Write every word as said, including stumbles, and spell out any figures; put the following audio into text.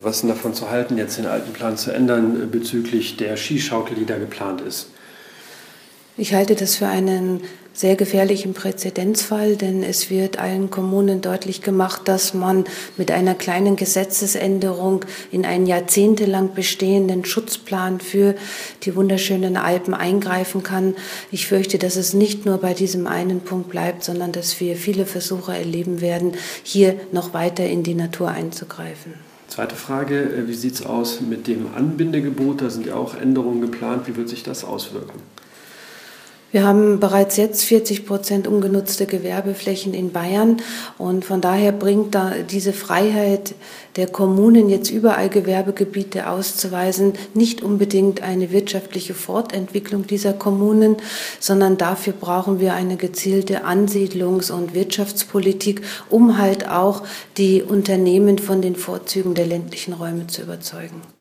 Was ist denn davon zu halten, jetzt den alten Plan zu ändern bezüglich der Skischaukel, die da geplant ist? Ich halte das für einen sehr gefährlichen Präzedenzfall, denn es wird allen Kommunen deutlich gemacht, dass man mit einer kleinen Gesetzesänderung in einen jahrzehntelang bestehenden Schutzplan für die wunderschönen Alpen eingreifen kann. Ich fürchte, dass es nicht nur bei diesem einen Punkt bleibt, sondern dass wir viele Versuche erleben werden, hier noch weiter in die Natur einzugreifen. Zweite Frage, wie sieht es aus mit dem Anbindegebot? Da sind ja auch Änderungen geplant. Wie wird sich das auswirken? Wir haben bereits jetzt vierzig Prozent ungenutzte Gewerbeflächen in Bayern und von daher bringt da diese Freiheit der Kommunen, jetzt überall Gewerbegebiete auszuweisen, nicht unbedingt eine wirtschaftliche Fortentwicklung dieser Kommunen, sondern dafür brauchen wir eine gezielte Ansiedlungs- und Wirtschaftspolitik, um halt auch die Unternehmen von den Vorzügen der ländlichen Räume zu überzeugen.